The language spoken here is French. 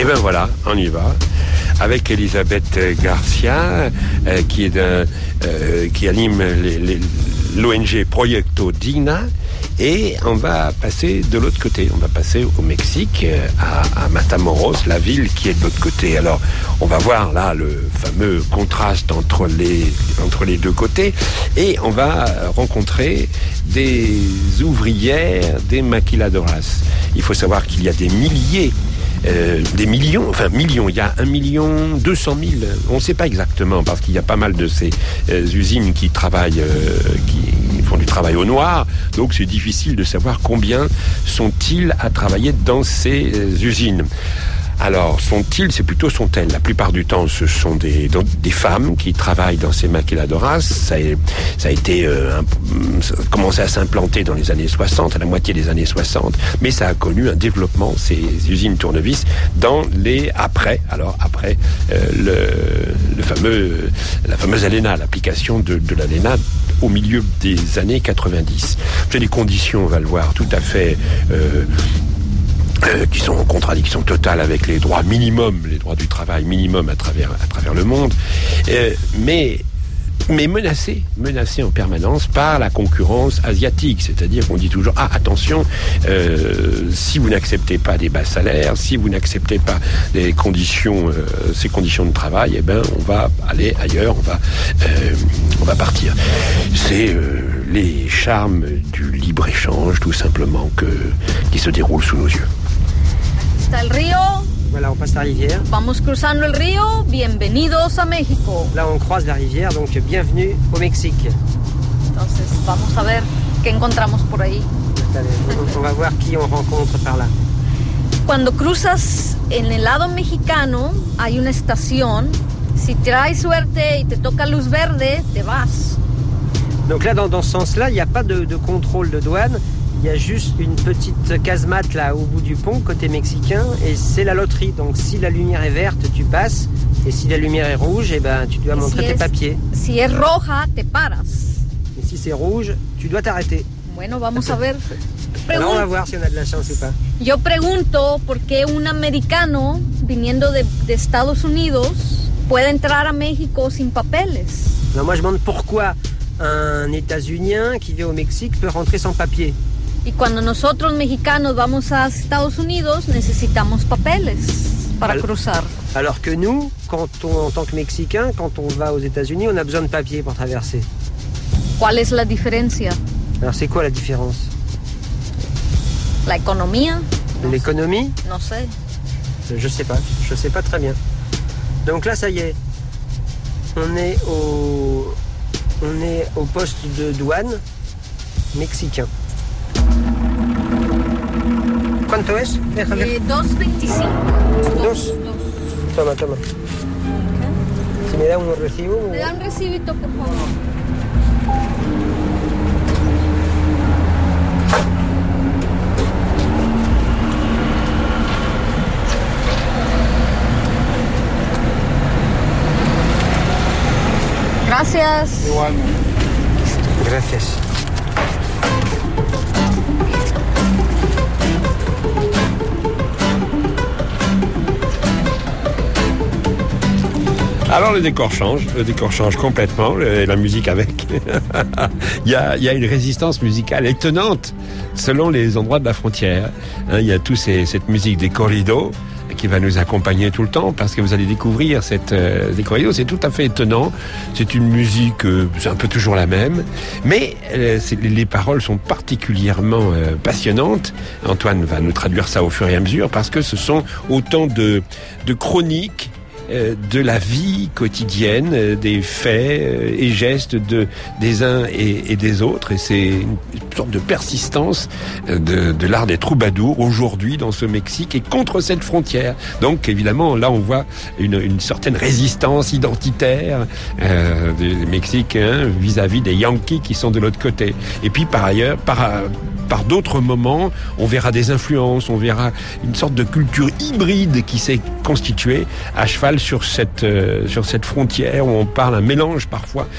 Et ben voilà, on y va. Avec Elisabeth Garcia, qui anime l'ONG Proyecto Digna. Et on va passer de l'autre côté. On va passer au Mexique, à Matamoros, la ville qui est de l'autre côté. Alors, on va voir là le fameux contraste entre les deux côtés. Et on va rencontrer des ouvrières, des maquiladoras. Il faut savoir qu'il y a des millions, il y a 1 200 000, on ne sait pas exactement, parce qu'il y a pas mal de ces usines qui travaillent, qui font du travail au noir, donc c'est difficile de savoir combien sont-ils à travailler dans ces usines. Alors, c'est plutôt sont-elles. La plupart du temps, ce sont des femmes qui travaillent dans ces maquiladoras. Ça a été commencé à s'implanter dans les années 60, à la moitié des années 60, mais ça a connu un développement, ces usines tournevis, dans les après la fameuse ALENA, l'application de l'ALENA au milieu des années 90. C'est des conditions, on va le voir, tout à fait qui sont en contradiction totale avec les droits du travail minimum à travers le monde, mais menacés en permanence par la concurrence asiatique. C'est-à-dire qu'on dit toujours, attention, si vous n'acceptez pas des bas salaires, si vous n'acceptez pas ces conditions de travail, on va aller ailleurs, on va partir. C'est les charmes du libre-échange, tout simplement, qui se déroulent sous nos yeux. El río. Voilà, on passe la rivière. Vamos cruzando el río. Bienvenidos a México. Là, on croise la rivière, donc bienvenue au Mexique. Entonces, vamos a ver qué encontramos por ahí. On va voir qui on rencontre par là. Cuando cruzas en el lado mexicano, hay una estación. Si traes suerte y te toca luz verde, te vas. Donc là, dans ce sens-là, il n'y a pas de contrôle de douane. Il y a juste une petite casemate là au bout du pont, côté mexicain, et c'est la loterie. Donc si la lumière est verte, tu passes, et si la lumière est rouge, tu dois montrer tes papiers. Si es roja, te paras. Et si c'est rouge, tu dois t'arrêter. Bueno, vamos a ver. Alors on va voir si on a de la chance ou pas. Yo pregunto por qué un americano viniendo de Estados Unidos puede entrar a México sin papeles. Alors moi je demande pourquoi un États-Unien qui vit au Mexique peut rentrer sans papier. Y cuando nosotros mexicanos vamos a Estados Unidos, necesitamos papeles para cruzar. Alors que nous, en tant que Mexicains, quand on va aux États-Unis, on a besoin de papier pour traverser. ¿Cuál es la diferencia? Alors c'est quoi la différence? La economía. L'économie? No sé. Je sais pas très bien. Donc là, ça y est, on est au poste de douane mexicain. ¿Cuánto es? Déjame. 2.25. Dos. Toma. Okay. Si me da un recibo. Me da un recibito, por favor. Gracias. Igualmente. Gracias. Alors le décor change complètement, la musique avec. il y a une résistance musicale étonnante selon les endroits de la frontière. Il y a cette musique des corridos qui va nous accompagner tout le temps, parce que vous allez découvrir des corridos, c'est tout à fait étonnant. C'est une musique, c'est un peu toujours la même, mais les paroles sont particulièrement passionnantes. Antoine va nous traduire ça au fur et à mesure, parce que ce sont autant de chroniques de la vie quotidienne, des faits et gestes des uns et des autres, et c'est une sorte de persistance de l'art des troubadours aujourd'hui dans ce Mexique et contre cette frontière. Donc évidemment là on voit une certaine résistance identitaire des Mexicains vis-à-vis des Yankees qui sont de l'autre côté. Et puis par ailleurs, par d'autres moments, on verra des influences, on verra une sorte de culture hybride qui s'est constituée à cheval sur cette frontière où on parle un mélange parfois